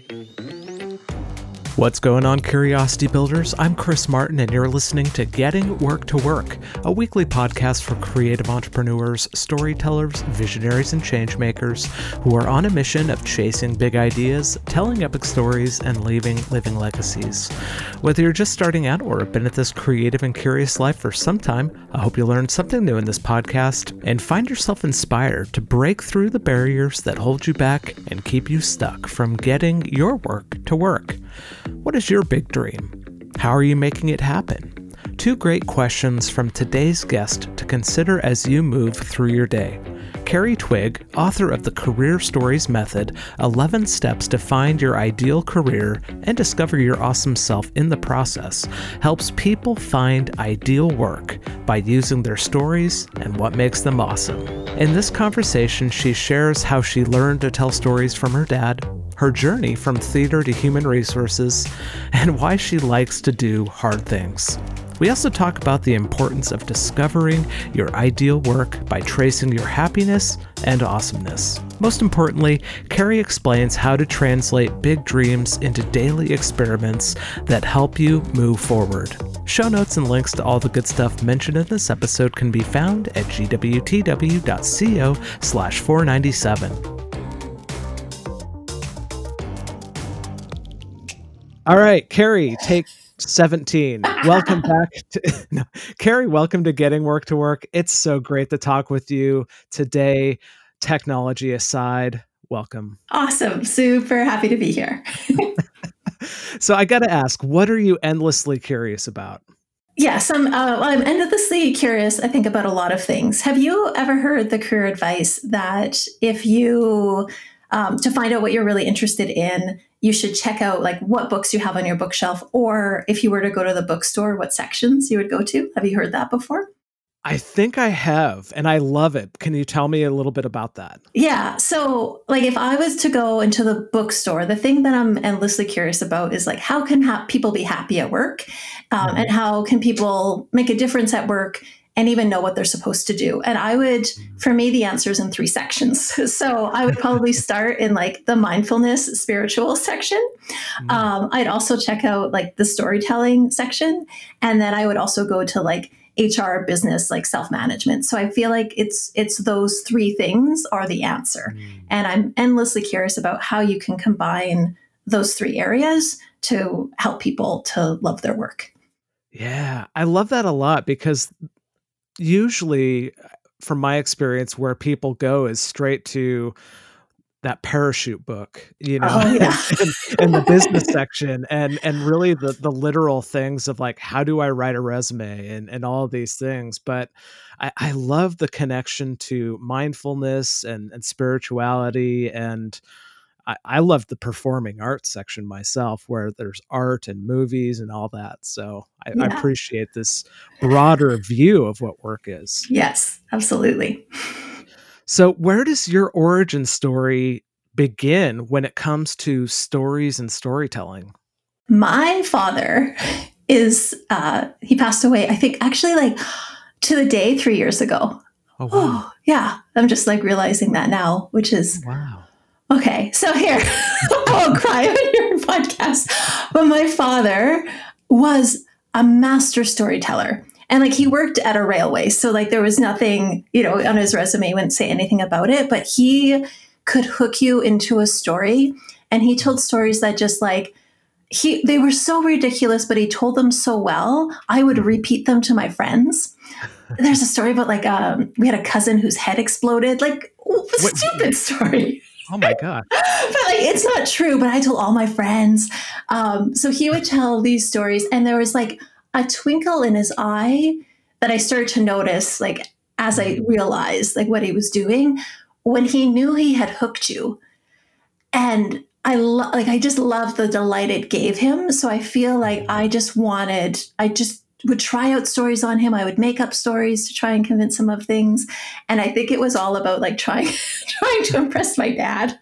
What's going on, Curiosity Builders? I'm Chris Martin, and you're listening to Getting Work to Work, a weekly podcast for creative entrepreneurs, storytellers, visionaries, and changemakers who are on a mission of chasing big ideas, telling epic stories, and leaving living legacies. Whether you're just starting out or have been at this creative and curious life for some time, I hope you learned something new in this podcast and find yourself inspired to break through the barriers that hold you back and keep you stuck from getting your work to work. What is your big dream? How are you making it happen? Two great questions from today's guest to consider as you move through your day. Carrie Twigg, author of the Career Stories Method, 11 Steps to Find Your Ideal Career and Discover Your Awesome Self in the Process, helps people find ideal work by using their stories and what makes them awesome. In this conversation, she shares how she learned to tell stories from her dad, her journey from theater to human resources, and why she likes to do hard things. We also talk about the importance of discovering your ideal work by tracing your happiness and awesomeness. Most importantly, Carrie explains how to translate big dreams into daily experiments that help you move forward. Show notes and links to all the good stuff mentioned in this episode can be found at gwtw.co/497. All right, Carrie, take 17. Welcome back Carrie, welcome to Getting Work to Work. It's so great to talk with you today. Technology aside, welcome. Awesome. Super happy to be here. So I got to ask, what are you endlessly curious about? Yes, I'm endlessly curious, I think, about a lot of things. Have you ever heard the career advice that if you, to find out what you're really interested in, you should check out like what books you have on your bookshelf, or if you were to go to the bookstore, what sections you would go to? Have you heard that before? I think I have, and I love it. Can you tell me a little bit about that? Yeah. So like if I was to go into the bookstore, the thing that I'm endlessly curious about is like, how can people be happy at work? And how can people make a difference at work and even know what they're supposed to do? And I would, for me, the answer is in 3 sections. So I would probably start in like the mindfulness spiritual section. I'd also check out like the storytelling section. And then I would also go to like HR, business, like self-management. So I feel like it's those 3 things are the answer. And I'm endlessly curious about how you can combine those 3 areas to help people to love their work. Yeah, I love that a lot because usually, from my experience, where people go is straight to that parachute book, you know, in the business section, and really the literal things of like, how do I write a resume and all of these things. But I love the connection to mindfulness and spirituality, and I love the performing arts section myself, where there's art and movies and all that. So I appreciate this broader view of what work is. Yes, absolutely. So where does your origin story begin when it comes to stories and storytelling? My father is, he passed away, I think actually like to the day 3 years ago. Oh, wow. Yeah. I'm just like realizing that now, which is, wow. Okay, so here, I'll cry on your podcast. But my father was a master storyteller. And like he worked at a railway. So like there was nothing, you know, on his resume, he wouldn't say anything about it. But he could hook you into a story. And he told stories that just like, they were so ridiculous, but he told them so well, I would repeat them to my friends. There's a story about like, we had a cousin whose head exploded. Like, stupid story. Oh my God. But like, it's not true, but I told all my friends. So he would tell these stories, and there was like a twinkle in his eye that I started to notice, like, as I realized like what he was doing when he knew he had hooked you. And I just loved the delight it gave him. So I feel like I just would try out stories on him. I would make up stories to try and convince him of things. And I think it was all about like trying to impress my dad.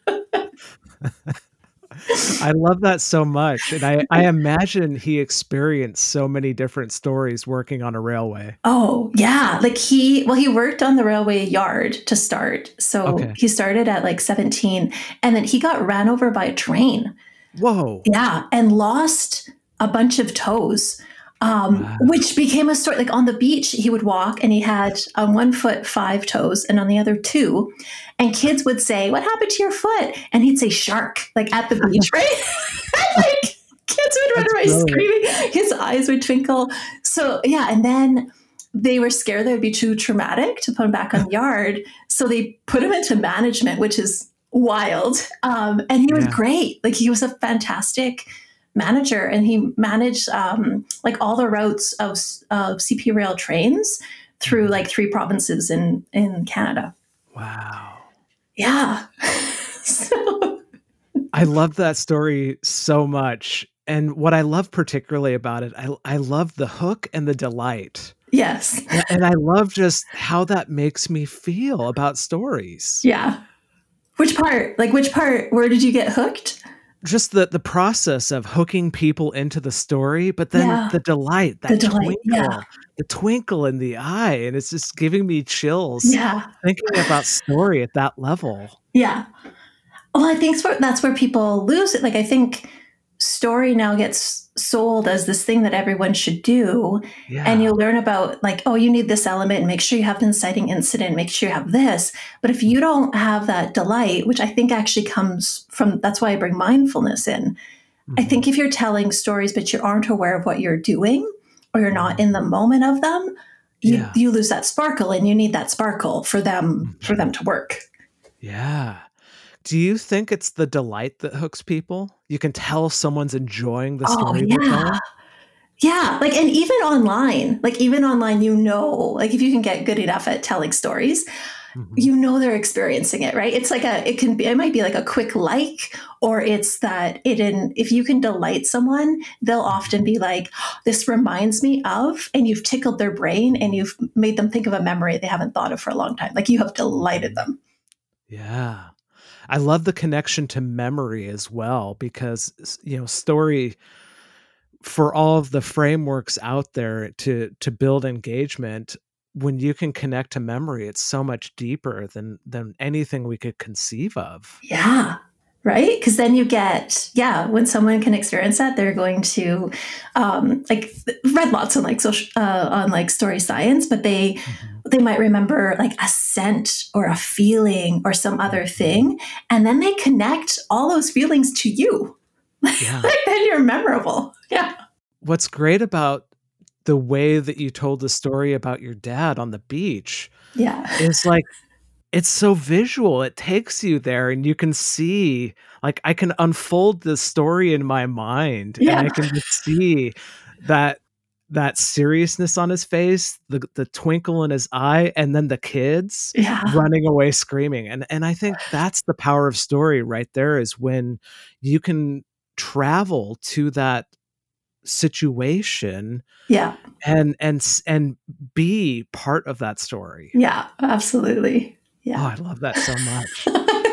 I love that so much. And I imagine he experienced so many different stories working on a railway. Oh, yeah. Like he worked on the railway yard to start. So He started at like 17, and then he got ran over by a train. Whoa. Yeah, and lost a bunch of toes, Wow. which became a story. Like on the beach, he would walk and he had on one foot 5 toes and on the other 2. And kids would say, "What happened to your foot?" And he'd say, "Shark," like at the beach, right? Like kids would run That's away brilliant. screaming. His eyes would twinkle. So, yeah. And then they were scared that it would be too traumatic to put him back on the yard. So they put him into management, which is wild. And he was Yeah. great. Like he was a fantastic manager, and he managed like all the routes of CP Rail trains through like 3 provinces in Canada. Wow. Yeah. So, I love that story so much. And what I love particularly about it, I love the hook and the delight. yes. And I love just how that makes me feel about stories. Yeah. Which part? Like which part? Where did you get hooked? Just the process of hooking people into the story, but then Yeah. the delight, The that delight. Yeah. the twinkle in the eye, and it's just giving me chills Yeah. thinking about story at that level. Yeah. Well, I think that's where people lose it. Like, I think story now gets sold as this thing that everyone should do. And you Yeah. learn about, like, oh, you need this element, and make sure you have an inciting incident, make sure you have this. But if you don't have that delight, which I think actually comes from, that's why I bring mindfulness in. I Mhm. think if you're telling stories, but you aren't aware of what you're doing, or you're not in the moment of them, Yeah. you lose that sparkle, and you need that sparkle for Mhm. them to work. Yeah. Do you think it's the delight that hooks people? You can tell someone's enjoying the Oh story they're yeah. telling? Yeah, like, and even online, like if you can get good enough at telling stories, Mhm. they're experiencing it, right? It's like it might be like a quick like, or it's that if you can delight someone, they'll Mhm. often be like, this reminds me of, and you've tickled their brain and you've made them think of a memory they haven't thought of for a long time. Like you have delighted Mhm. them. Yeah. I love the connection to memory as well because story for all of the frameworks out there to build engagement, when you can connect to memory, it's so much deeper than anything we could conceive of. Yeah. Right. Because then you get, yeah, when someone can experience that, they're going to, like, read lots on like social, on like story science, but Mhm. they might remember like a scent or a feeling or some other Mhm. thing. And then they connect all those feelings to you. Yeah. Like then you're memorable. Yeah. What's great about the way that you told the story about your dad on the beach Yeah. is, like, it's so visual, it takes you there, and you can see like, I can unfold the story in my mind, and Yeah. I can just see that that seriousness on his face, the twinkle in his eye, and then the kids Yeah. running away screaming, and I think that's the power of story right there is when you can travel to that situation Yeah. and be part of that story. Yeah. Absolutely. Oh, Yeah. I love that so much.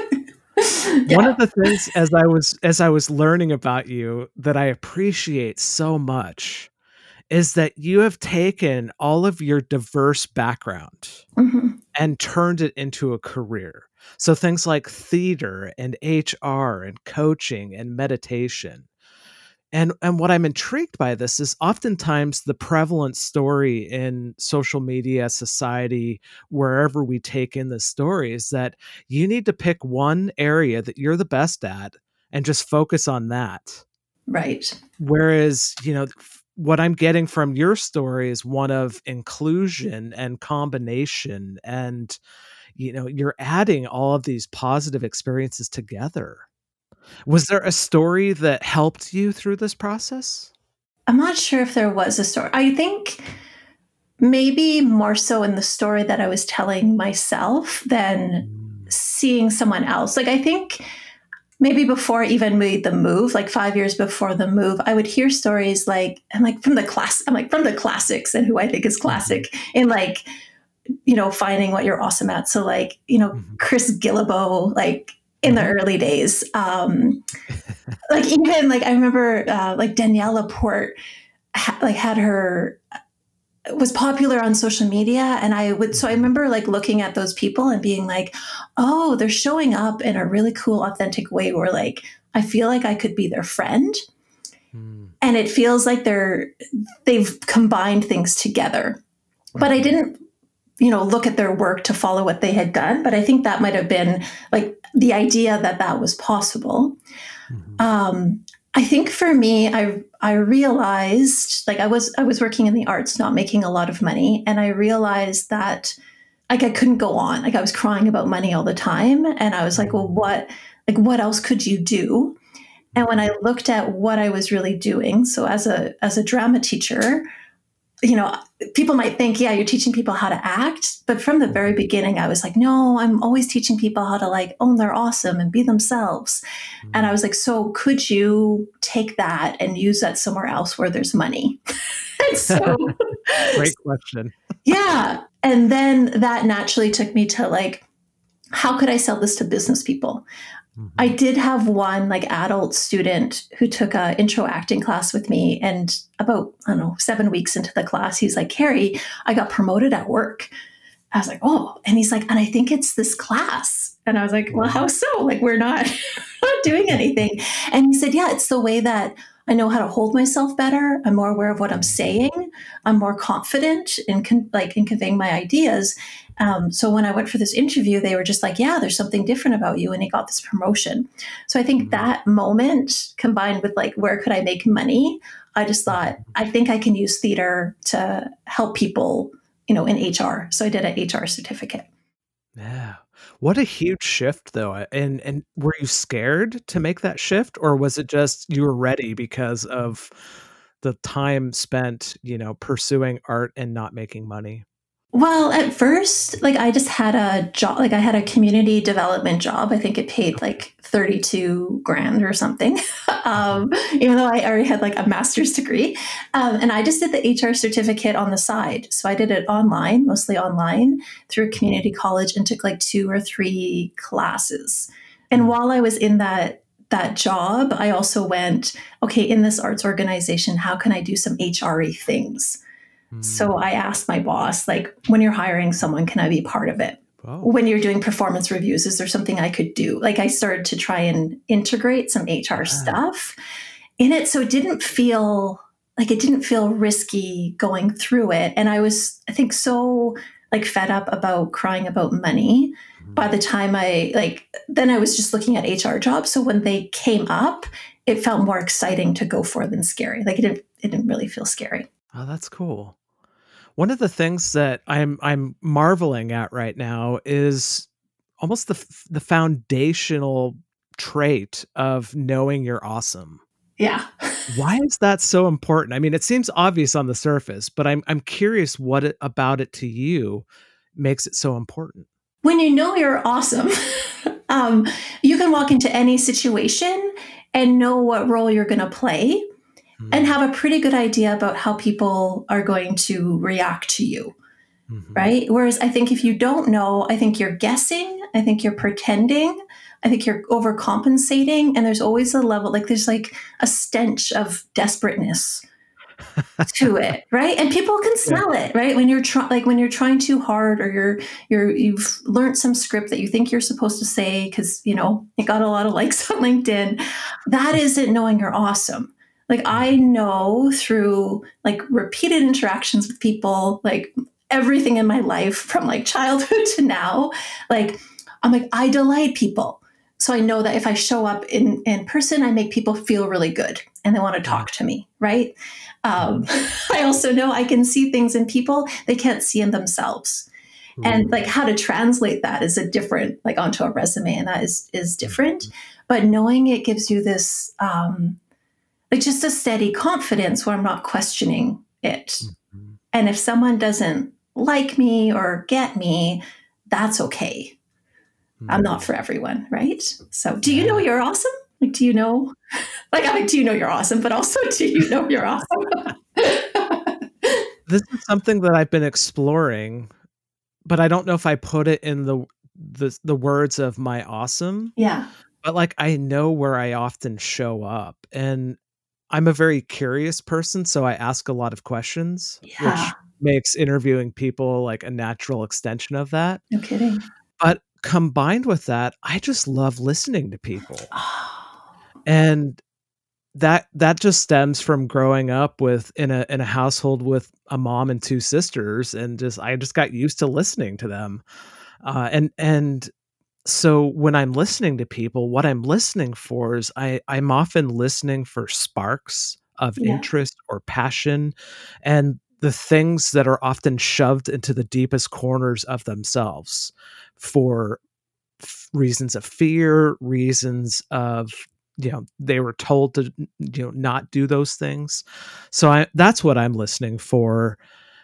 One Yeah. of the things as I was learning about you that I appreciate so much is that you have taken all of your diverse background Mhm. and turned it into a career. So things like theater and HR and coaching and meditation. And what I'm intrigued by this is oftentimes the prevalent story in social media, society, wherever we take in the story is that you need to pick one area that you're the best at and just focus on that. Right. Whereas, what I'm getting from your story is one of inclusion and combination and, you're adding all of these positive experiences together. Was there a story that helped you through this process? I'm not sure if there was a story. I think maybe more so in the story that I was telling myself than Mm. seeing someone else. Like, I think maybe before I even made the move, like 5 years before the move, I would hear stories like, I'm like from the classics and who I think is Mhm, classic in like, finding what you're awesome at. So like, mhm. Chris Gillibo, like in the Mhm. early days, like even like I remember like Danielle Laporte had her was popular on social media. And so I remember like looking at those people and being like, oh, they're showing up in a really cool, authentic way where like, I feel like I could be their friend. Mm. And it feels like they've combined things together. But I didn't, look at their work to follow what they had done. But I think that might have been like the idea that was possible. Mm-hmm. I think for me, I realized like I was working in the arts, not making a lot of money, and I realized that like I couldn't go on. Like I was crying about money all the time, and I was like, well, what else could you do? And when I looked at what I was really doing, so as a drama teacher, people might think, yeah, you're teaching people how to act. But from the very beginning, I was like, no, I'm always teaching people how to like own their awesome and be themselves. Mm-hmm. And I was like, so could you take that and use that somewhere else where there's money? And so, great question. Yeah. And then that naturally took me to like, how could I sell this to business people? I did have one like adult student who took a intro acting class with me, and about, I don't know, 7 weeks into the class, he's like, Carrie, I got promoted at work. I was like, oh, and he's like, and I think it's this class. And I was like, well, how so? Like, we're not, not doing anything. And he said, yeah, it's the way that I know how to hold myself better. I'm more aware of what I'm saying. I'm more confident in conveying my ideas. So when I went for this interview, they were just like, yeah, there's something different about you. And he got this promotion. So I think that moment combined with like, where could I make money? I just thought, I think I can use theater to help people, in HR. So I did an HR certificate. Yeah. What a huge shift though. And were you scared to make that shift, or was it just you were ready because of the time spent, pursuing art and not making money? Well, at first, like I just had a job, like I had a community development job. I think it paid like 32 grand or something, even though I already had like a master's degree. And I just did the HR certificate on the side. So I did it online, mostly online through a community college, and took like 2 or 3 classes. And while I was in that job, I also went, okay, in this arts organization, how can I do some HRE things? So I asked my boss, like, when you're hiring someone, can I be part of it? Oh. When you're doing performance reviews, is there something I could do? Like I started to try and integrate some HR stuff in it. So it didn't feel risky going through it. And I was, I think, so like fed up about crying about money. By the time then I was just looking at HR jobs. So when they came up, it felt more exciting to go for than scary. Like it didn't really feel scary. Oh, that's cool. One of the things that I'm marveling at right now is almost the foundational trait of knowing you're awesome. Yeah. Why is that so important? I mean, it seems obvious on the surface, but I'm curious what about it to you makes it so important. When you know you're awesome, you can walk into any situation and know what role you're going to play and have a pretty good idea about how people are going to react to you. Right? Whereas I think if you don't know, I think you're guessing, I think you're pretending, I think you're overcompensating, and there's always a level, like there's like a stench of desperateness to it, right? And people can smell it, right? When you're when you're trying too hard, or you've learned some script that you think you're supposed to say because it got a lot of likes on LinkedIn. That isn't knowing you're awesome. Like I know through like repeated interactions with people, like everything in my life from like childhood to now, like I'm like, I delight people. So I know that if I show up in person, I make people feel really good and they want to talk to me, right? I also know I can see things in people they can't see in themselves. And like how to translate that is a different, like onto a resume, and that is different. But knowing it gives you this, like just a steady confidence where I'm not questioning it. And if someone doesn't like me or get me, that's okay. I'm not for everyone, right? So do you know you're awesome? Like, do you know, do you know you're awesome, but also do you know you're awesome? This is something that I've been exploring, but I don't know if I put it in the words of my awesome. Yeah. But like, I know where I often show up, and I'm a very curious person. So I ask a lot of questions, which makes interviewing people like a natural extension of that. No kidding. But combined with that, I just love listening to people. Oh, And that just stems from growing up in a household with a mom and two sisters, and I just got used to listening to them. And so when I'm listening to people, what I'm listening for is I'm often listening for sparks of yeah. interest or passion, and the things that are often shoved into the deepest corners of themselves for reasons of fear, reasons of, they were told to, not do those things. So that's what I'm listening for.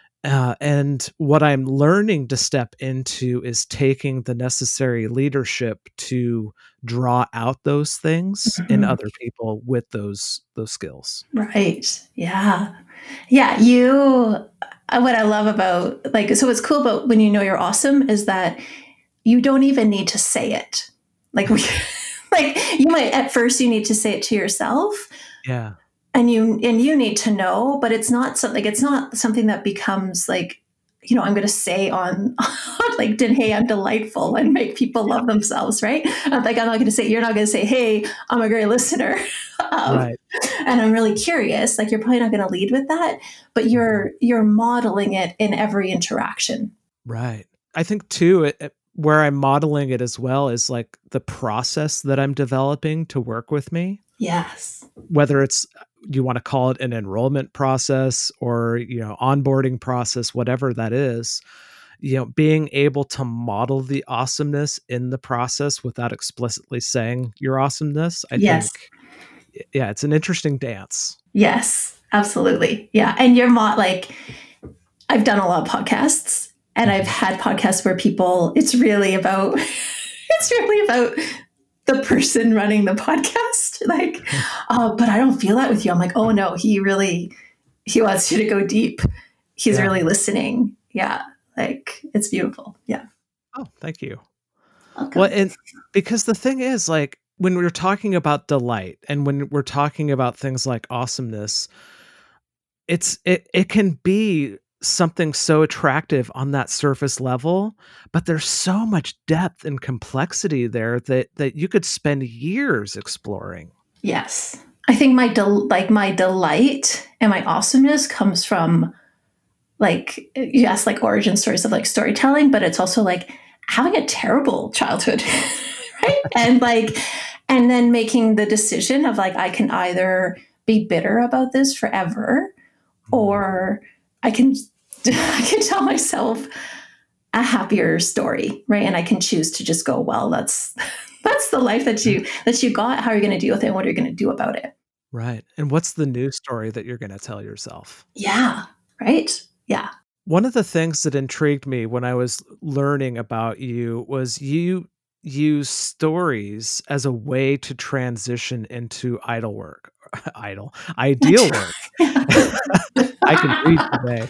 And what I'm learning to step into is taking the necessary leadership to draw out those things in Mhm. other people with those skills. Right. Yeah. Yeah. What I love about, like, so what's cool about when you know you're awesome is that you don't even need to say it. Like, like you might, at first you need to say it to yourself, Yeah. and you need to know, but it's not something that becomes like, I'm going to say on like, hey, I'm delightful, and make people love themselves, right? Like, you're not going to say, hey, I'm a great listener. um, Right. and I'm really curious. Like, you're probably not going to lead with that, but Mhm. you're modeling it in every interaction. Right. I think too, where I'm modeling it as well is like the process that I'm developing to work with me, Yes. whether it's, you want to call it an enrollment process or, onboarding process, whatever that is, being able to model the awesomeness in the process without explicitly saying your awesomeness. I Yes. think, yeah, it's an interesting dance. Yes. Absolutely. Yeah. And like, I've done a lot of podcasts, and I've Mhm. had podcasts where it's really about the person running the podcast. Like, but I don't feel that with you. I'm like, oh no, he wants you to go deep. He's Yeah. really listening. Yeah. Like, it's beautiful. Yeah. Oh, thank you. Well, Welcome. and because the thing is, like, when we're talking about delight and when we're talking about things like awesomeness, it can be something so attractive on that surface level, but there's so much depth and complexity there that you could spend years exploring. Yes. I think my delight and my awesomeness comes from, like, you asked like origin stories of like storytelling, but it's also like having a terrible childhood, right? And then making the decision of like, I can either be bitter about this forever, Mm. or I can I can tell myself a happier story, right? And I can choose to just go, well, that's the life that you got. How are you going to deal with it? And what are you going to do about it? Right, and what's the new story that you're gonna tell yourself? Yeah, right. Yeah. One of the things that intrigued me when I was learning about you was you use stories as a way to transition into idle work. Ideal work. I can breathe today.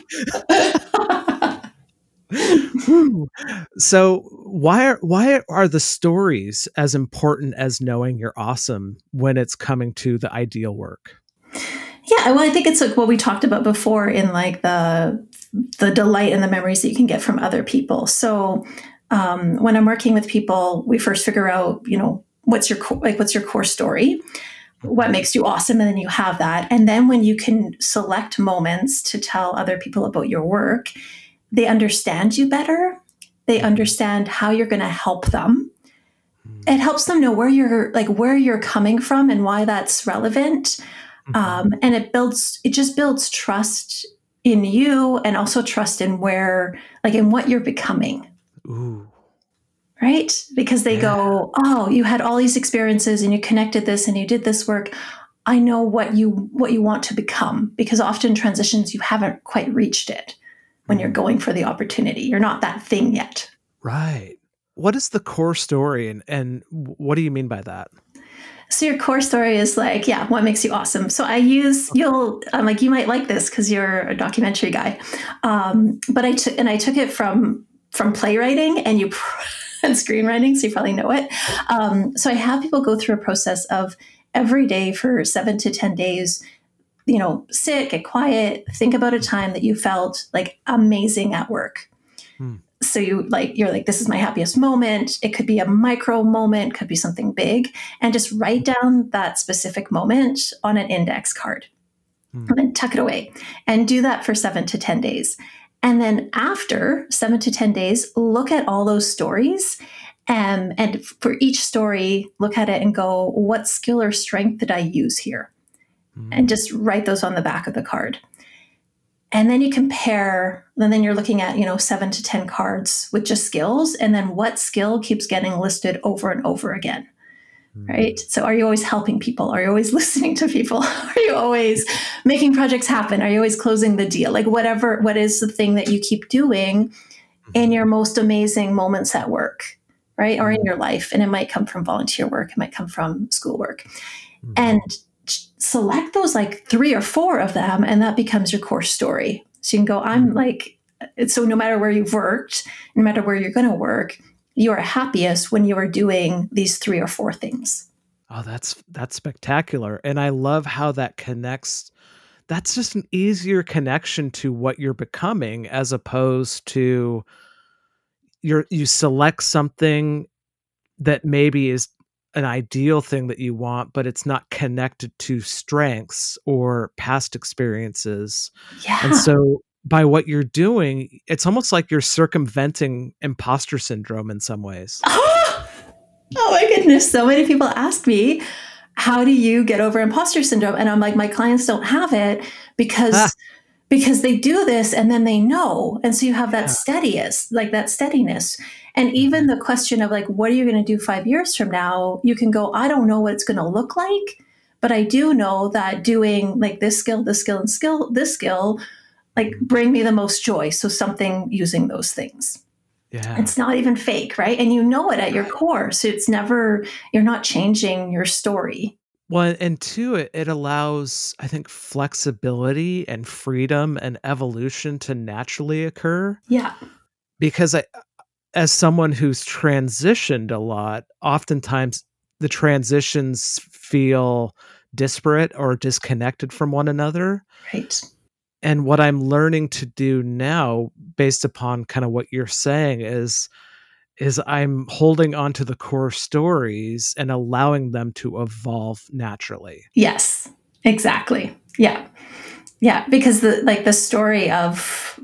Whew. So why are the stories as important as knowing you're awesome when it's coming to the ideal work? Yeah, well, I think it's like what we talked about before in like the delight and the memories that you can get from other people. So when I'm working with people, we first figure out, what's your core story, what Mhm. makes you awesome, and then you have that. And then when you can select moments to tell other people about your work, they understand you better. They Mhm. understand how you're going to help them. It Mm. helps them know where you're coming from and why that's relevant. Mhm. And it just builds trust in you, and also trust in in what you're becoming, Ooh, right? Because they yeah. go, oh, you had all these experiences and you connected this and you did this work. I know what you want to become, because often transitions, you haven't quite reached it when you're Mm. going for the opportunity. You're not that thing yet. Right. What is the core story and what do you mean by that? So your core story is like, yeah, what makes you awesome. So I'm like, you might like this because you're a documentary guy. But I took it from playwriting and screenwriting, so you probably know it. So I have people go through a process of every day for 7 to 10 days sit, get quiet, think about a time that you felt like amazing at work. Hmm. So you're like, this is my happiest moment. It could be a micro moment, could be something big, and just write down that specific moment on an index card and then tuck it away and do that for 7 to 10 days. And then after 7 to 10 days, look at all those stories. And for each story, look at it and go, what skill or strength did I use here? And just write those on the back of the card. And then you compare, and then you're looking at, 7 to 10 cards with just skills. And then what skill keeps getting listed over and over again, right? So are you always helping people? Are you always listening to people? Are you always making projects happen? Are you always closing the deal? Like what is the thing that you keep doing in your most amazing moments at work, right? Or in your life? And it might come from volunteer work. It might come from schoolwork. And select those like 3 or 4 of them, and that becomes your core story. So you can go, so no matter where you've worked, no matter where you're going to work, you are happiest when you are doing these 3 or 4 things. Oh, that's spectacular. And I love how that connects. That's just an easier connection to what you're becoming, as opposed to you select something that maybe is an ideal thing that you want, but it's not connected to strengths or past experiences. Yeah. And so by what you're doing, it's almost like you're circumventing imposter syndrome in some ways. Oh my goodness. So many people ask me, how do you get over imposter syndrome? And I'm like, my clients don't have it because they do this and then they know. And so you have that steadiness. And even the question of like, what are you going to do 5 years from now? You can go, I don't know what it's going to look like, but I do know that doing like this skill, this skill, like bring me the most joy. So something using those things. Yeah. It's not even fake, right? And you know it at your core. So you're not changing your story. Well, and two, it allows, I think, flexibility and freedom and evolution to naturally occur. Yeah. Because as someone who's transitioned a lot, oftentimes the transitions feel disparate or disconnected from one another. Right. And what I'm learning to do now, based upon kind of what you're saying, is I'm holding on to the core stories and allowing them to evolve naturally. Yes, exactly. Yeah. Yeah. Because the story of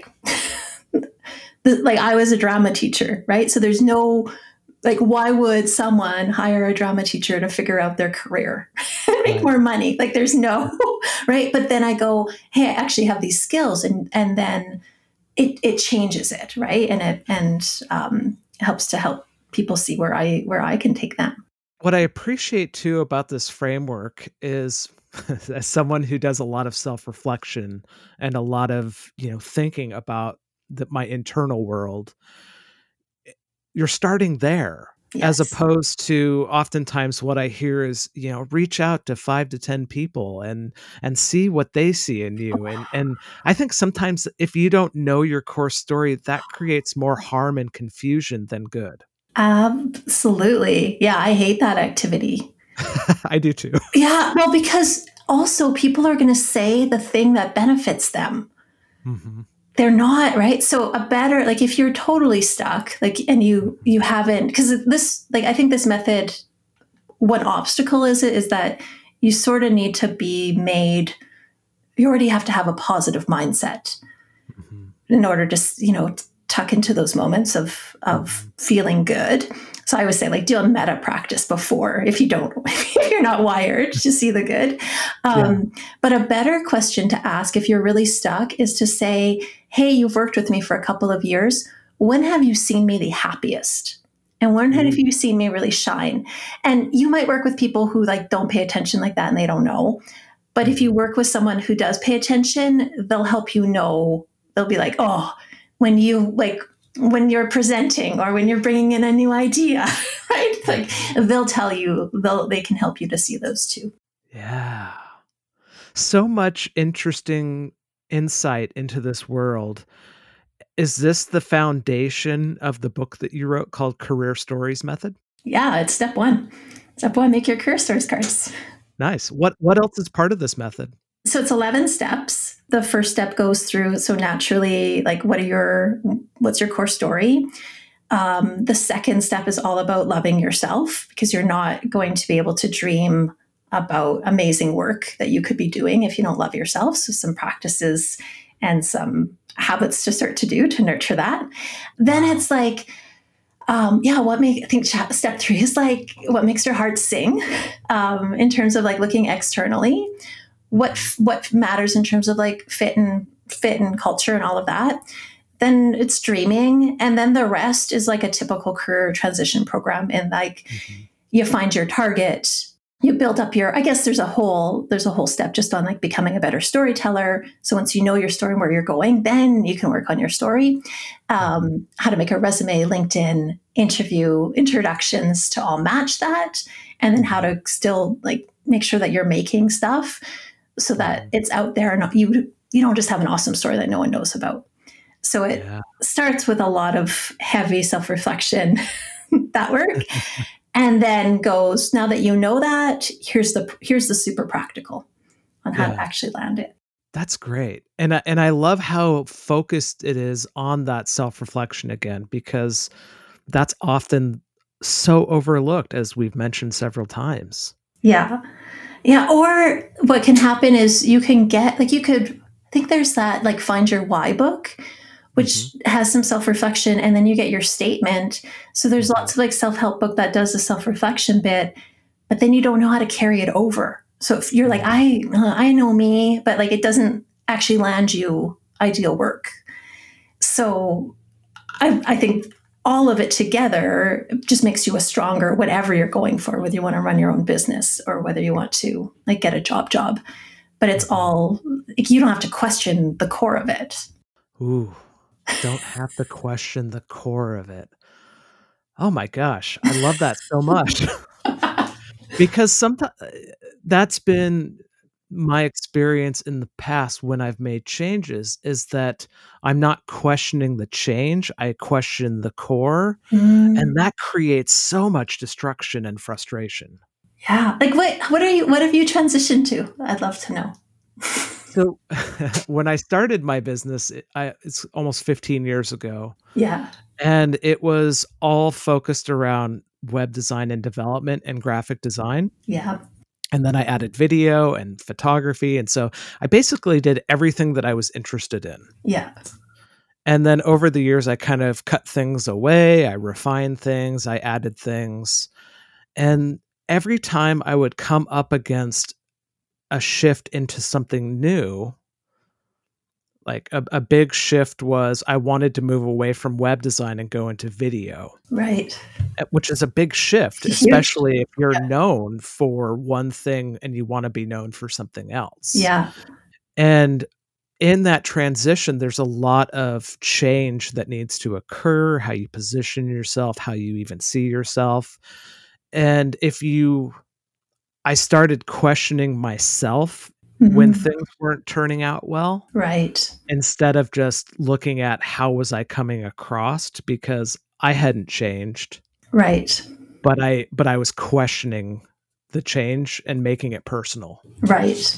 I was a drama teacher, right? So there's no, why would someone hire a drama teacher to figure out their career and make more money? Like there's no, right? But then I go, hey, I actually have these skills, and then it changes it, right? And it helps to help people see where I can take them. What I appreciate too about this framework is, as someone who does a lot of self-reflection and a lot of thinking about my internal world, you're starting there. Yes. As opposed to oftentimes what I hear is, reach out to 5 to 10 people and see what they see in you. And I think sometimes if you don't know your core story, that creates more harm and confusion than good. Absolutely. Yeah, I hate that activity. I do too. Yeah, well, because also people are going to say the thing that benefits them. Mm-hmm. They're not, right? So if you're totally stuck, and you haven't, because this, I think this method, one obstacle is that you sort of need to you already have to have a positive mindset in order to, tuck into those moments of feeling good. So I always say, do a meta practice before, if you're not wired to see the good. But a better question to ask if you're really stuck is to say, hey, you've worked with me for a couple of years. When have you seen me the happiest? And when have you seen me really shine? And you might work with people who don't pay attention like that and they don't know. But if you work with someone who does pay attention, they'll help you know. They'll be like, oh, when you're presenting or when you're bringing in a new idea, right? They'll tell you, they can help you to see those too. Yeah. So much interesting insight into this world. Is this the foundation of the book that you wrote called Career Stories Method? Yeah, it's step 1. Step 1, make your career stories cards. Nice. What else is part of this method? So it's 11 steps. The first step goes through, so naturally, like what's your core story? The second step is all about loving yourself, because you're not going to be able to dream about amazing work that you could be doing if you don't love yourself. So some practices and some habits to start to do to nurture that. Then it's like, I think step 3 is like what makes your heart sing, in terms of like looking externally, what matters in terms of like fit and culture and all of that. Then it's dreaming, and then the rest is like a typical career transition program. And like you find your target, you build up I guess there's a whole step just on like becoming a better storyteller. So once you know your story and where you're going, then you can work on your story, how to make a resume, LinkedIn, interview, introductions to all match that, and then how to still like make sure that you're making stuff so that it's out there and you don't just have an awesome story that no one knows about. So it starts with a lot of heavy self-reflection, that work, and then goes, now that you know that, here's the super practical on how to actually land it. That's great. And I love how focused it is on that self-reflection again, because that's often so overlooked, as we've mentioned several times. Yeah. Yeah. Or what can happen is I think there's that like Find Your Why book, which has some self-reflection, and then you get your statement. So there's lots of like self-help book that does the self-reflection bit, but then you don't know how to carry it over. So if you're like, I know me, but like it doesn't actually land you ideal work. So I think all of it together just makes you a stronger, whatever you're going for, whether you want to run your own business or whether you want to like get a job. But it's all, like, you don't have to question the core of it. Ooh, don't have to question the core of it. Oh my gosh, I love that so much. Because sometimes that's been my experience in the past when I've made changes, is that I'm not questioning the change, I question the core, and that creates so much destruction and frustration. Yeah. Like what have you transitioned to? I'd love to know. So when I started my business, it's almost 15 years ago. Yeah. And it was all focused around web design and development and graphic design. Yeah. And then I added video and photography. And so I basically did everything that I was interested in. Yeah. And then over the years, I kind of cut things away. I refined things. I added things. And every time I would come up against a shift into something new, like a big shift was I wanted to move away from web design and go into video. Right. Which is a big shift, especially if you're known for one thing and you want to be known for something else. Yeah. And in that transition, there's a lot of change that needs to occur, how you position yourself, how you even see yourself. And I started questioning myself when things weren't turning out well. Right. Instead of just looking at how was I coming across, because I hadn't changed. Right. But I was questioning the change and making it personal. Right.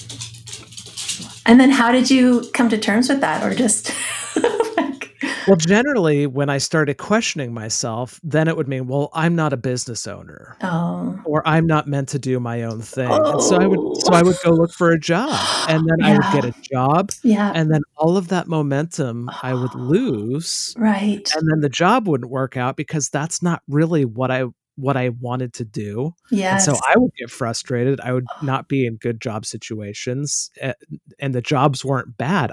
And then how did you come to terms with that, or just Well, generally, when I started questioning myself, then it would mean, well, I'm not a business owner. Oh. Or I'm not meant to do my own thing. And so I would go look for a job, and then I would get a job. Yeah. And then all of that momentum I would lose. Right. And then the job wouldn't work out because that's not really what I wanted to do. Yes. And so I would get frustrated. I would not be in good job situations, and the jobs weren't bad.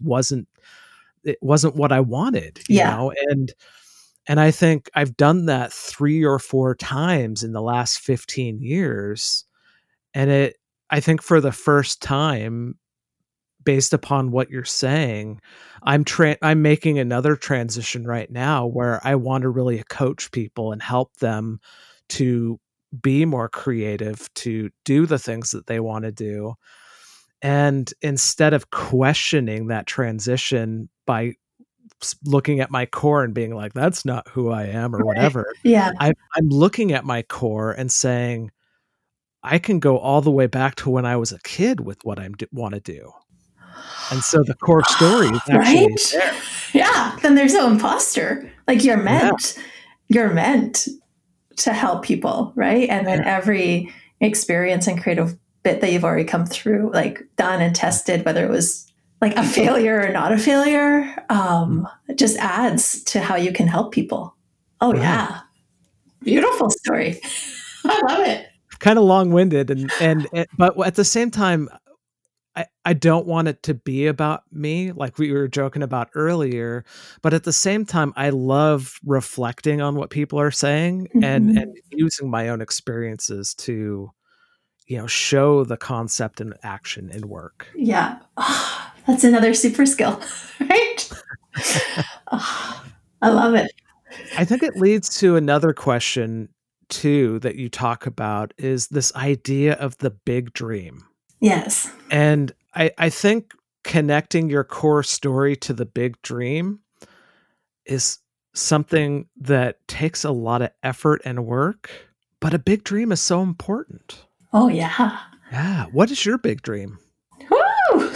It wasn't what I wanted, you know? And I think I've done that 3 or 4 times in the last 15 years. And I think for the first time, based upon what you're saying, I'm making another transition right now where I want to really coach people and help them to be more creative, to do the things that they want to do. And instead of questioning that transition by looking at my core and being like, that's not who I am or whatever. Yeah. I'm looking at my core and saying, I can go all the way back to when I was a kid with what I want to do. And so the core story is actually Right? there. Yeah. Then there's no imposter. Like you're Yeah. meant to help people, right? And then every experience and creative bit that you've already come through, like done and tested, whether it was like a failure or not a failure, it just adds to how you can help people. Oh Right. yeah. Beautiful story. I love it. Kind of long-winded but at the same time, I don't want it to be about me, like we were joking about earlier, but at the same time, I love reflecting on what people are saying and Mhm. using my own experiences to, show the concept in action in work. Yeah. Oh, that's another super skill, right? Oh, I love it. I think it leads to another question too that you talk about is this idea of the big dream. Yes. And I think connecting your core story to the big dream is something that takes a lot of effort and work, but a big dream is so important. Oh yeah. Yeah. What is your big dream? Woo!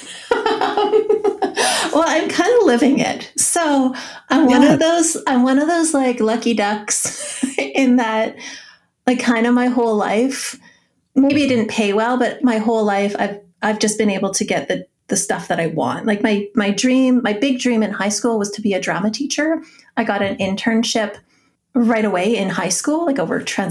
Well, I'm kind of living it. So Yes. I'm one of those like lucky ducks in that like kind of my whole life, maybe it Mhm. didn't pay well, but my whole life I've just been able to get the stuff that I want. Like my big dream in high school was to be a drama teacher. I got an internship right away in high school, like a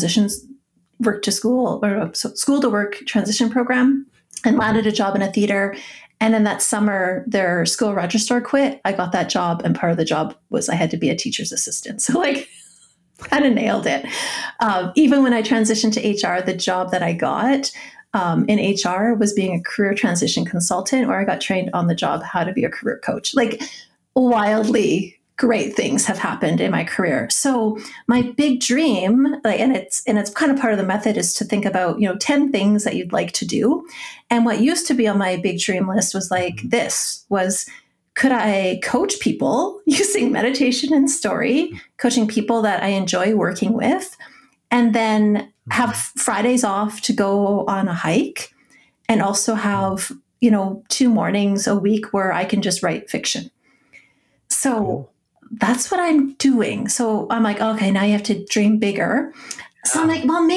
work to school or school to work transition program, and landed a job in a theater. And then that summer, their school registrar quit. I got that job, and part of the job was I had to be a teacher's assistant. So, like, kind of nailed it. Even when I transitioned to HR, the job that I got in HR was being a career transition consultant, where I got trained on the job how to be a career coach. Like, wildly great things have happened in my career. So my big dream, like, and it's kind of part of the method, is to think about 10 things that you'd like to do. And what used to be on my big dream list was like Mhm. this was, could I coach people using meditation and story, coaching people that I enjoy working with, and then have Mhm. Fridays off to go on a hike, and also Mhm. have 2 mornings a week where I can just write fiction. So Cool. that's what I'm doing. So I'm like, okay, now you have to dream bigger. So I'm Yeah. like, well,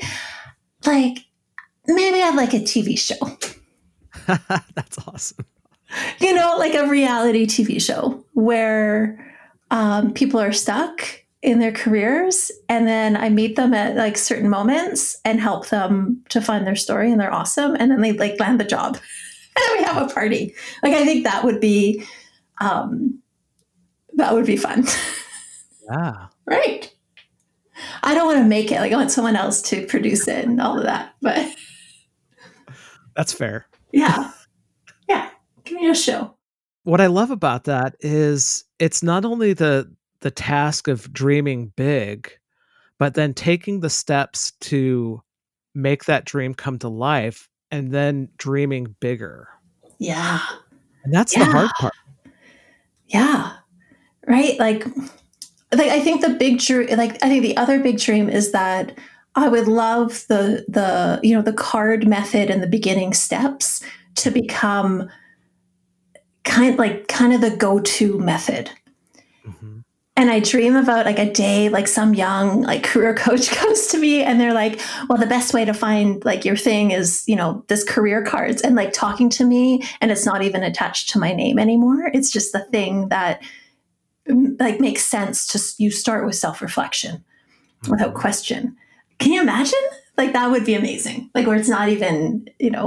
like, maybe I'd like a TV show, That's awesome. like a reality TV show where people are stuck in their careers. And then I meet them at like certain moments and help them to find their story, and they're awesome. And then they like land the job and then we have a party. Like, I think um, that would be fun. Yeah. Right. I don't want to make it. Like, I want someone else to produce it and all of that. But That's fair. yeah, yeah. Give me a show. What I love about that is it's not only the task of dreaming big, but then taking the steps to make that dream come to life and then dreaming bigger. Yeah, And that's the yeah, hard part. yeah. Right. Like I think the big dream. Like, I think the other big dream is that I would love the card method and the beginning steps to become kind of the go-to method. Mhm. And I dream about like a day, like some young like career coach comes to me and they're like, well, the best way to find like your thing is, this career cards, and like talking to me, and it's not even attached to my name anymore. It's just the thing that like makes sense to you start with self-reflection without Mhm. question. Can you imagine? Like, that would be amazing. Like, where it's not even,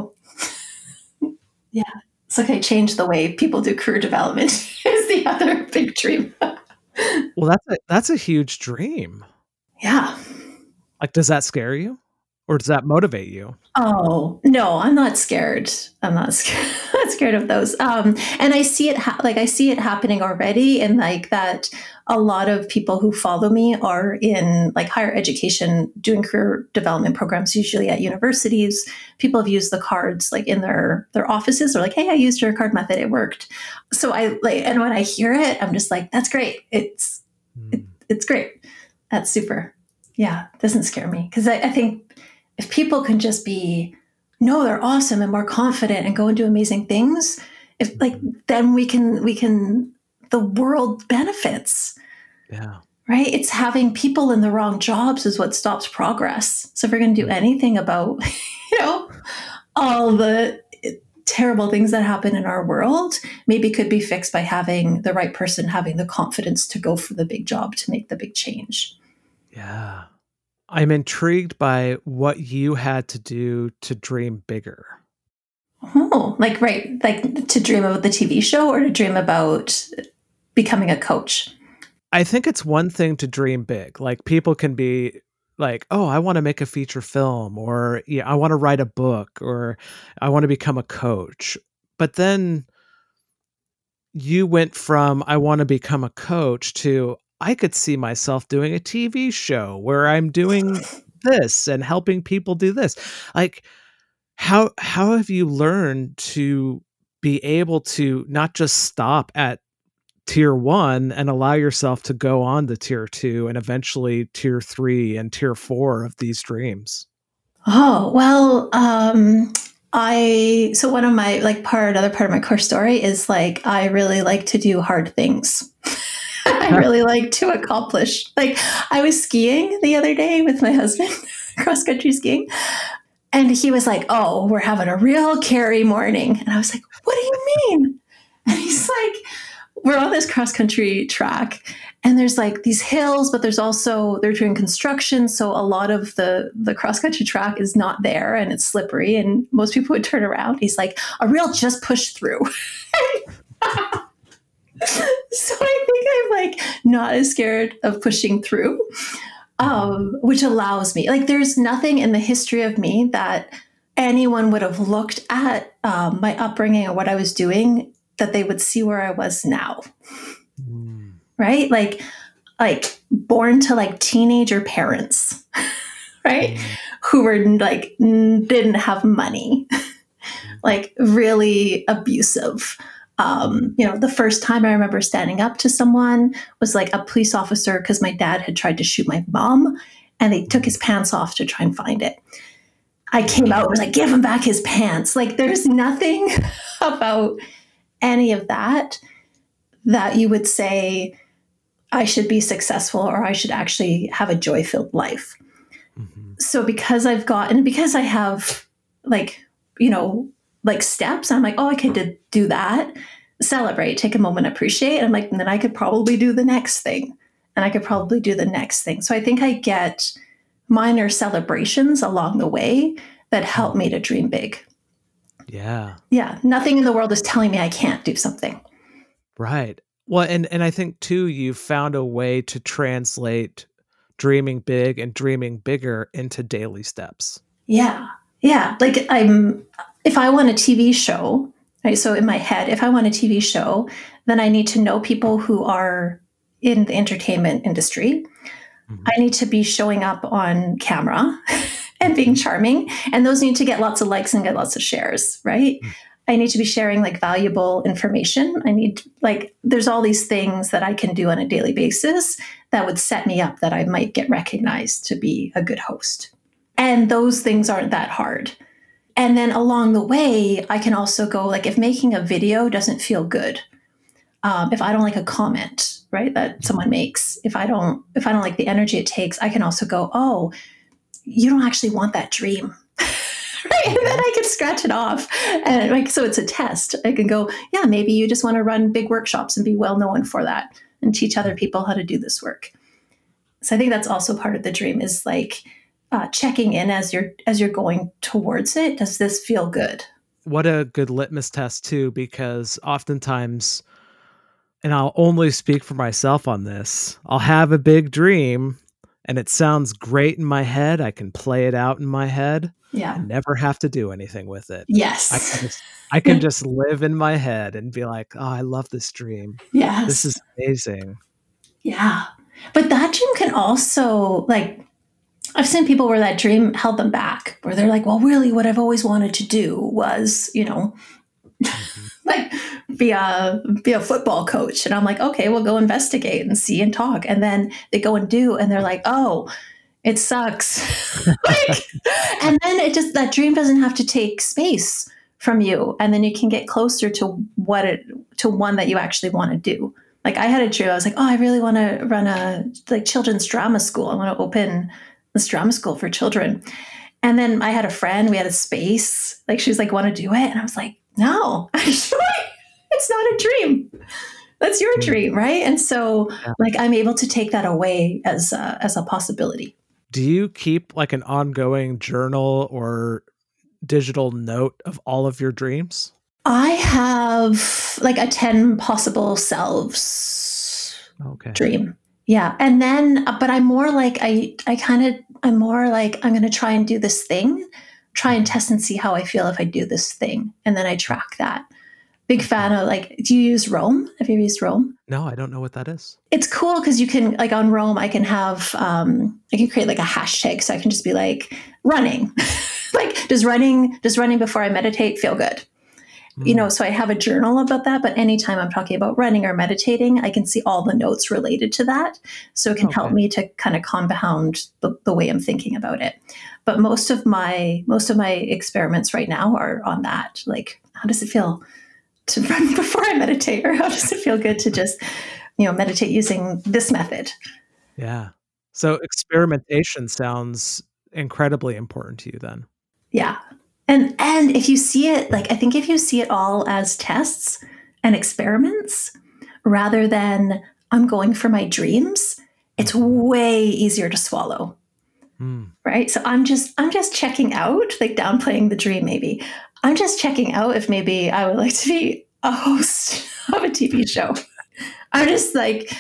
yeah. It's like I changed the way people do career development is the other big dream. Well, that's a huge dream. Yeah. Like, does that scare you? Or does that motivate you? Oh, no, I'm not scared. I'm not scared. Not scared of those. And I see it like I see it happening already, and like that a lot of people who follow me are in like higher education doing career development programs, usually at universities. People have used the cards like in their offices. They're like, "Hey, I used your card method. It worked." So I like, and when I hear it, I'm just like, "That's great. Mm. It's great. That's super." Yeah, it doesn't scare me because I think if people can just be, no, they're awesome and more confident and go and do amazing things, if like, then we can, the world benefits. Yeah. Right? It's having people in the wrong jobs is what stops progress. So if we're going to do anything about, all the terrible things that happen in our world, maybe could be fixed by having the right person having the confidence to go for the big job to make the big change. Yeah. I'm intrigued by what you had to do to dream bigger. Oh, like to dream about the TV show or to dream about becoming a coach? I think it's one thing to dream big. Like people can be like, oh, I want to make a feature film, or yeah, I want to write a book, or I want to become a coach. But then you went from I want to become a coach to I could see myself doing a TV show where I'm doing this and helping people do this. Like how have you learned to be able to not just stop at tier 1 and allow yourself to go on to tier 2 and eventually tier 3 and tier 4 of these dreams? Oh, well, so one of my another part of my core story is like I really like to do hard things. I really like to accomplish. Like I was skiing the other day with my husband, cross country skiing, and he was like, "Oh, we're having a real Carrie morning," and I was like, "What do you mean?" And he's like, "We're on this cross country track, and there's like these hills, but there's also they're doing construction, so a lot of the cross country track is not there, and it's slippery, and most people would turn around." He's like, "A real just push through." So I think I'm like not as scared of pushing through, which allows me, like, there's nothing in the history of me that anyone would have looked at my upbringing or what I was doing that they would see where I was now. Right? Like born to like teenager parents, right? Who were like, didn't have money, like really abusive. The first time I remember standing up to someone was like a police officer because my dad had tried to shoot my mom and they took his pants off to try and find it. I came out and was like, give him back his pants. Like there's nothing about any of that you would say I should be successful or I should actually have a joy-filled life. Mm-hmm. So because I have steps, I'm like, oh, I could do that, celebrate, take a moment, appreciate. And I'm like, and then I could probably do the next thing and I could probably do the next thing. So I think I get minor celebrations along the way that help me to dream big. Yeah. Yeah. Nothing in the world is telling me I can't do something. Right. Well, and I think too, you found a way to translate dreaming big and dreaming bigger into daily steps. Yeah. Yeah. Like if I want a TV show, right? So in my head, if I want a TV show, then I need to know people who are in the entertainment industry. Mm-hmm. I need to be showing up on camera and being charming. And those need to get lots of likes and get lots of shares, right? Mm-hmm. I need to be sharing like valuable information. There's all these things that I can do on a daily basis that would set me up that I might get recognized to be a good host. And those things aren't that hard. And then along the way, I can also go like, if making a video doesn't feel good, if I don't like a comment, right, that someone makes, if I don't like the energy it takes, I can also go, oh, you don't actually want that dream. Right? And then I can scratch it off. And so it's a test. I can go, yeah, maybe you just want to run big workshops and be well known for that and teach other people how to do this work. So I think that's also part of the dream is like checking in as you're going towards it. Does this feel good? What a good litmus test too, because oftentimes, and I'll only speak for myself on this, I'll have a big dream and it sounds great in my head. I can play it out in my head. Yeah. I never have to do anything with it. Yes. I can just live in my head and be like, oh, I love this dream. Yes. This is amazing. Yeah. But that dream can also, like, I've seen people where that dream held them back, where they're like, well, really what I've always wanted to do was, like be a football coach. And I'm like, okay, we'll go investigate and see and talk. And then they go and do, and they're like, oh, It sucks. Like, and then that dream doesn't have to take space from you. And then you can get closer to one that you actually want to do. Like I had a dream. I was like, oh, I really want to run a children's drama school. I want to open this drama school for children. And then I had a friend, we had a space. Like she was like, want to do it? And I was like, no, actually, it's not a dream. That's your dream, right? And so like I'm able to take that away as a possibility. Do you keep like an ongoing journal or digital note of all of your dreams? I have like a 10 possible selves dream. Yeah. And then, but I'm more like, I'm more like, I'm going to try and do this thing, try and test and see how I feel if I do this thing. And then I track that. Big fan of like, do you use Roam? Have you used Roam? No, I don't know what that is. It's cool because you can like on Roam, I can have, I can create like a hashtag. So I can just be like running, like does running before I meditate feel good? You know, so I have a journal about that, but anytime I'm talking about running or meditating, I can see all the notes related to that. So it can help me to kind of compound the way I'm thinking about it. But most of my experiments right now are on that. Like, how does it feel to run before I meditate? Or how does it feel good to just, meditate using this method? Yeah. So experimentation sounds incredibly important to you then. Yeah. And if you see it, like, I think if you see it all as tests and experiments rather than I'm going for my dreams, it's way easier to swallow. Right. So I'm just checking out, like downplaying the dream. Maybe I'm just checking out if maybe I would like to be a host of a TV show. I'm just like,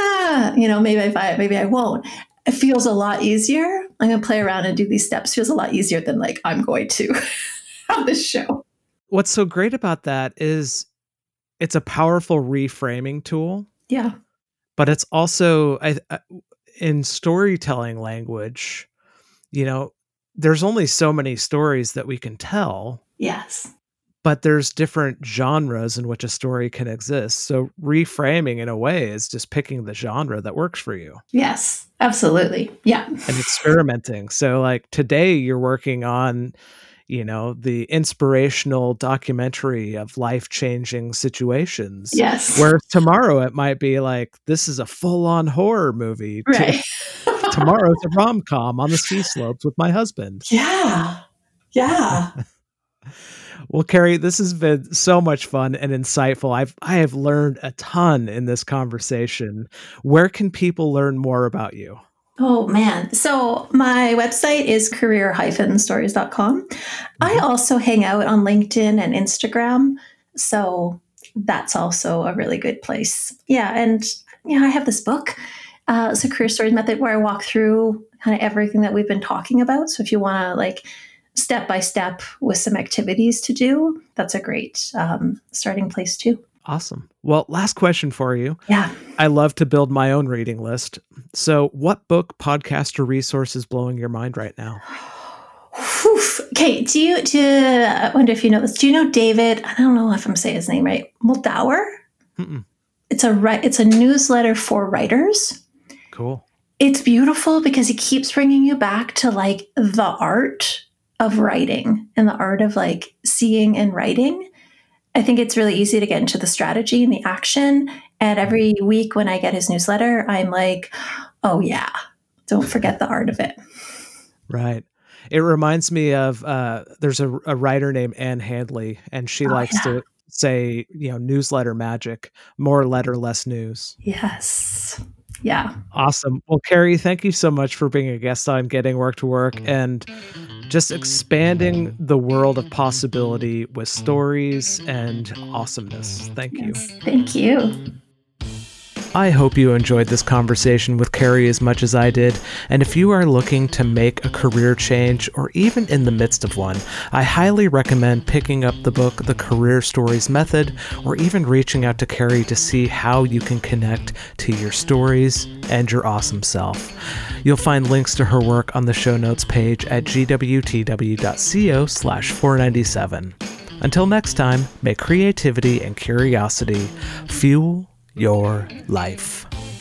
maybe I won't. It feels a lot easier. I'm going to play around and do these steps. Feels a lot easier than like, I'm going to have this show. What's so great about that is it's a powerful reframing tool. Yeah. But it's also in storytelling language, there's only so many stories that we can tell. Yes. But there's different genres in which a story can exist. So reframing in a way is just picking the genre that works for you. Yes, absolutely. Yeah. And experimenting. So like today you're working on, the inspirational documentary of life-changing situations. Yes. Whereas tomorrow it might be like, this is a full-on horror movie. Right. Tomorrow's a rom-com on the ski slopes with my husband. Yeah. Yeah. Well, Carrie, this has been so much fun and insightful. I have learned a ton in this conversation. Where can people learn more about you? Oh, man. So my website is career-stories.com. I also hang out on LinkedIn and Instagram. So that's also a really good place. Yeah. And, I have this book. It's a Career Stories Method where I walk through kind of everything that we've been talking about. So if you want to like step by step with some activities to do, that's a great starting place too. Awesome. Well, last question for you. Yeah. I love to build my own reading list. So what book, podcast, or resource is blowing your mind right now? Okay. I wonder if you know this. Do you know David? I don't know if I'm saying his name right. Muldaur? Mm-mm. It's a newsletter for writers. Cool. It's beautiful because he keeps bringing you back to like the art of writing and the art of like seeing and writing. I think it's really easy to get into the strategy and the action. And every week when I get his newsletter, I'm like, oh yeah, don't forget the art of it. Right. It reminds me of, there's a writer named Anne Handley, and she likes to say, newsletter magic, more letter, less news. Yes. Yeah. Awesome. Well, Carrie, thank you so much for being a guest on Getting Work to Work and just expanding the world of possibility with stories and awesomeness. Thank you. Thank you. I hope you enjoyed this conversation with Carrie as much as I did, and if you are looking to make a career change or even in the midst of one, I highly recommend picking up the book The Career Stories Method, or even reaching out to Carrie to see how you can connect to your stories and your awesome self. You'll find links to her work on the show notes page at gwtw.co/497. Until next time, may creativity and curiosity fuel your life.